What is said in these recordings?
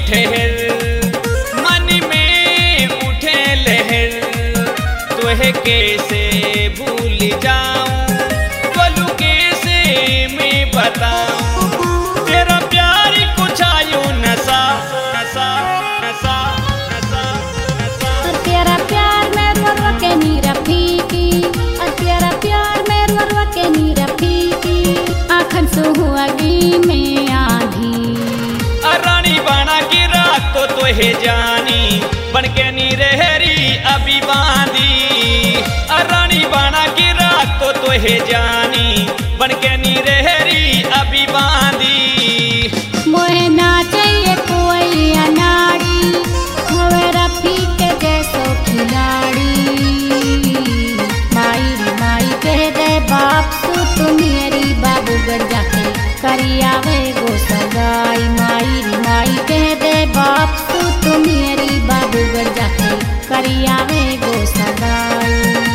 ठहर, मन में उठे लहर, तुहे कैसे भूल जाऊं, बोलूं कैसे मैं बताऊं, तेरा प्यार कुछ आयो नशा नशा नशा नशा नशा। और तेरा प्यार में रुआ के नीरा फीकी, और तेरा प्यार में रुआ के नीरा फीकी, आँखन सुहागी में आधी। रानी बना की रात को तुहे जानी, बन के नी रहरी अभी बांधी, रानी बना की रात को तुहे जानी, बन के नी रहरी अभी बांधी। मोहे ना चाहिए कोई अनाड़ी, होवे रफी के जैसो खिलाड़ी। माई रे माई कह दे बाप तू मेरी बाबूगढ़ जाके करियावे गो सगाई। माई रे माई कह दे बाप तू मेरी बाबूगढ़ जाके करियावे गो सगाई।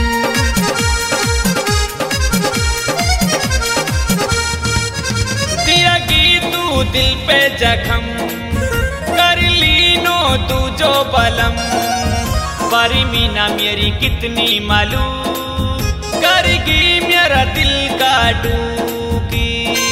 दिया की तू दिल पे जखम, कर लीनो तू जो बलम, परी मीना मेरी कितनी मालूम, करगी मेरा दिल का डूकी।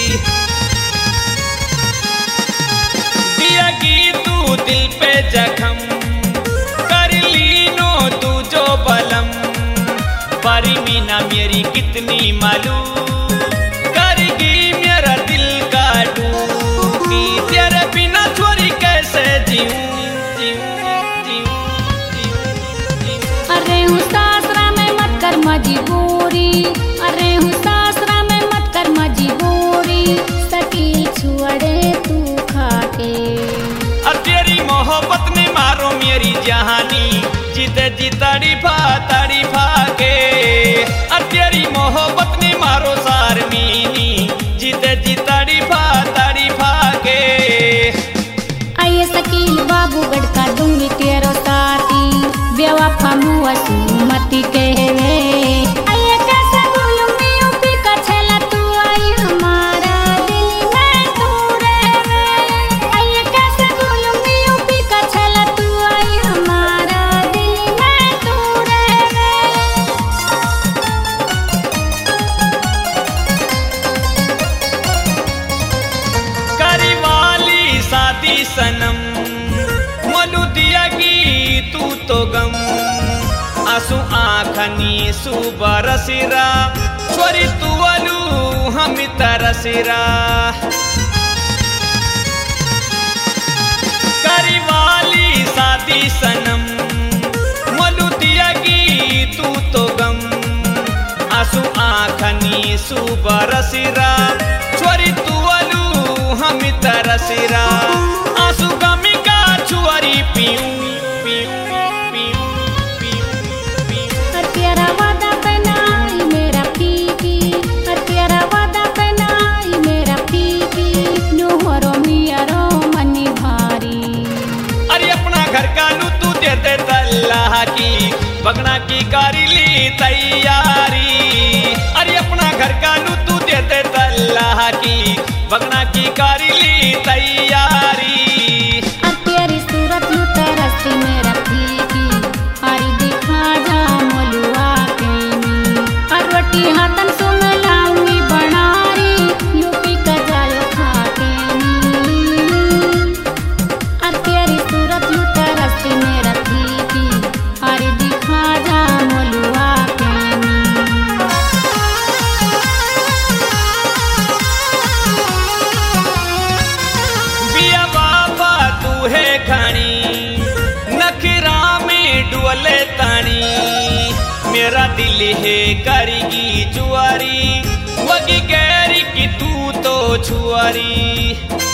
दिया की तू दिल पे जखम, कर लीनो तू जो बलम, परी मीना मेरी कितनी मालूम, करगी मेरा दिल का डूकी। तेरे बिना छोरी कैसे जीऊं जीऊं जीऊं जीऊं। अरे हूँ सासरा में मत कर मजबूरी, अरे हूँ सासरा में मत कर मजबूरी, सकील छुअड़े तू खाके। तेरी मोहब्बत ने मारो मेरी जहानी, जीते जी तड़ीफा के। तेरी मोहब्बत ने मारो सारमीनी, जीते जी तड़ीफा के। आइए सकील बाबूगढ़ का दूंगी तेरो साथी, बेवफा मुआ सुमति कहवे। आइए कैसे भूलूंगी यूपी का छेला, तू आई हमारा दिल में तू रहवे। आइए कैसे भूलूंगी यूपी का छेला, तू आई हमारा दिल में तू रहवे। करी वाली शादी सनम, मनु दिया की तू तो गम, आंसू आँखनी सुबरसिरा, छोरी तू अलू हम तरसिरा। करी वाली शादी सनम, मनु दिया की तू तो गम, आंसू आँखनी सुबरसिरा, छोरी तू अलू हम तरसिरा। आंसू गमी का छुअरी पीऊं पीऊं पीऊं पीऊं पीऊं। और तेरा वादा बनाई मेरा फीकी, और तेरा वादा बनाई मेरा फीकी, नोहरो मियारो मनी भारी। अरे अपना घर का लू तू दे दे तल्लाह की, बगना की कारी ली तैयारी। अरे अपना घर का लू तू दे दे तल्लाह की, बगना की कारी ली तैयारी। और तेरी सूरत लू तरसती मेरा फीकी, आरी दिखा जा मोलुआ केनी। और रोटी हाथन सो मैं लाऊंगी बनारी, यूपी का जायो खा केनी। और तेरी सूरत लू तरसती मेरा फीकी, आरी दिखा जा मोलुआ केनी। बिया बाबा तू है घनी, नखरा में डुअले तानी, मेरा दिल है करेगी जुआरी, वगी गैरी की तू तो छुआरी।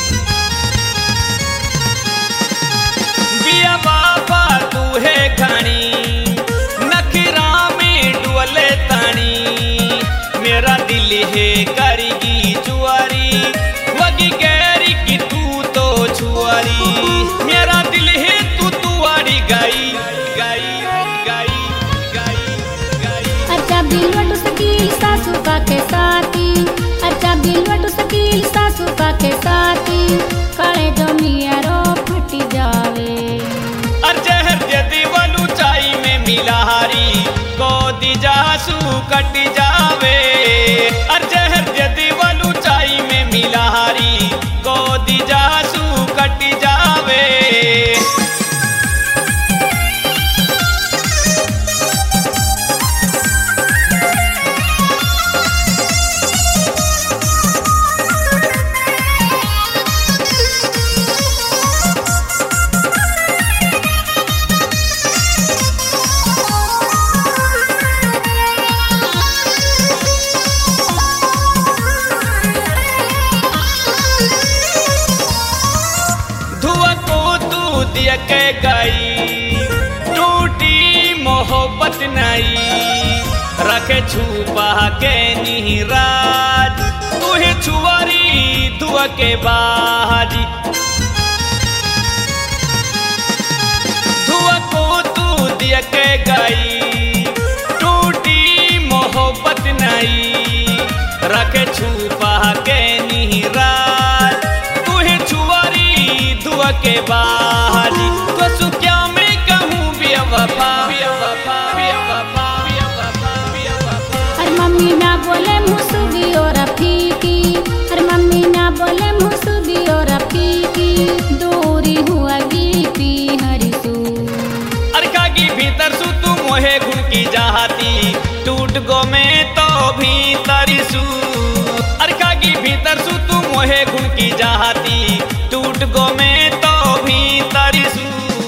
बिया बाबा तू है घनी, नखरा में डुअले तानी, मेरा दिल है करेगी जुआरी, वगी गैरी की तू तो छुआरी। मेरा दिल है तू तुआरी गाई गाई गाई गाई गाई। अच्छा बिलवट सकील सासू का के साथी, अच्छा बिलवट सकील सासू का के साथी, काले जो मियारो फटी जा। मिलाहारी को दिजासू कट जावे अर जहर जदी वालू चाई में मिलाहारी को दिजासू कट जावे। दिया के गई टूटी मोहब्बत नहीं रखे छुपा के निराज तुहे छुआरी दुआ के बाजी धुआ को तू दिया के गई टूटी मोहब्बत नहीं रखे छुपा के निराज तुहे छुआरी दुआ के बाजी तो क्या मैं कहूँ बेवफा बेवफा बेवफा बेवफा बेवफा। अरे मम्मी ना बोले मुसुबी और रफीकी अरे मम्मी ना बोले मुसुबी और रफीकी दूरी हुआ गीपी हरिसू अरे कागी भीतर सु तू मोहे गुण की चाहती टूट गो मैं तो भीतर सु अरे कागी भीतर सु तू मोहे गुण की चाहती टूट गो मैं तो भीतर सु।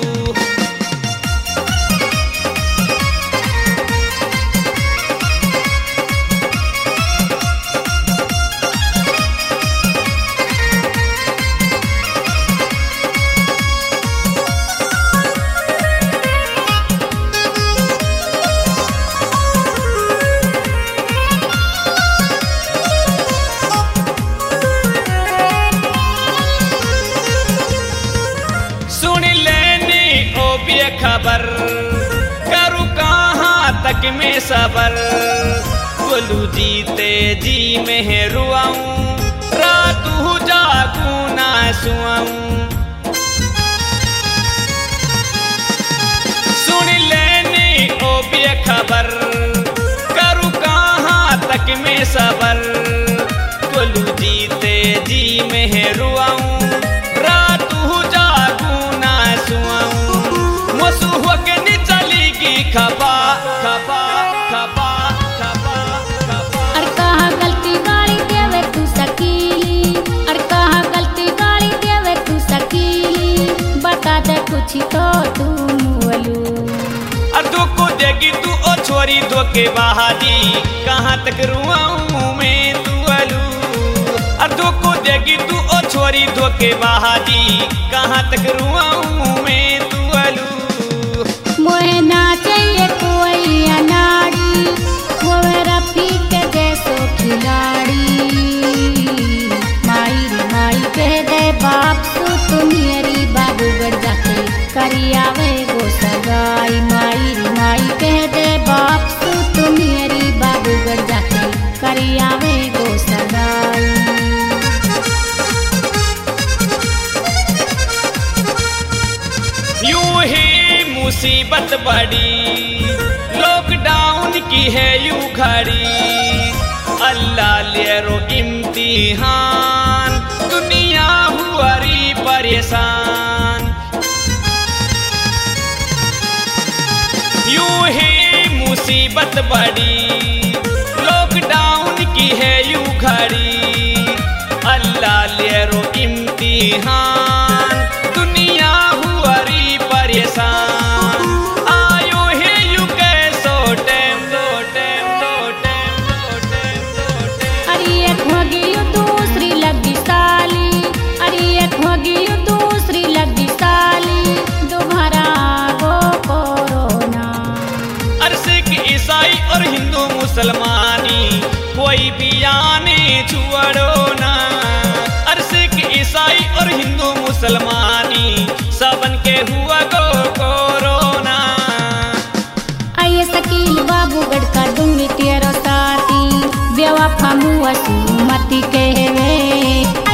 खबर करूँ कहाँ तक मैं सबर बोलू जीते जी में रुआऊं रात हो जागू ना सुआऊं सुन लेने ओ बे खबर करूँ कहाँ तक मैं सबर बोलू जीते जी में रुआऊं रात हो जागू ना सुआऊं खबा खबा खबा खबा खबा। अर कहाँ गलती गाड़ी देवे तू सकीली अर कहाँ गलती गाड़ी देवे तू सकीली बता दे कुछ तो तू मुअलू अर दो को देगी तू ओ छोरी दो के बहादी कहाँ तक रुआऊं मैं तू अलू अर दो को देगी तू ओ छोरी दो के बहादी कहाँ तक रुआऊं मैं तू अलू। मोहे ना चाहिए कोई अनाड़ी होवे रफीक जैसो खिलाड़ी माई रे माई कह दे बाप तो तुम मेरी बाबूगढ़ जाके करियावे गो सगाई माई रे माई कह दे बाप तो तुम मेरी बाबूगढ़ जाके करियावे गो सगाई। यूं ही मुसीबत बड़ी लॉकडाउन की है यूं खड़ी अल्लाह ले रो इम्तिहान दुनिया हुआ री परेशान यूं ही मुसीबत बड़ी लॉकडाउन की है यूं खड़ी अल्लाह ले रो इम्तिहान दुनिया हुआ री परेशान आयो है यू कैसो टेम दो टेम दो टेम दो टेम दो टेम। अरे एक होगी यू दूसरी लगी साली अरे एक होगी यू दूसरी लगी साली दोबारा गो कोरोना। अरे सिख ईसाई और हिंदू मुसलमानी कोई भी आने छुड़ो ना अरे सिख ईसाई और हिंदू मुसलमानी सबन के हुआ गो कोरोना। आइए शकील बाबूगढ़ का दूंगी तेरो साथी बेवफा मुआ सुमति कहवे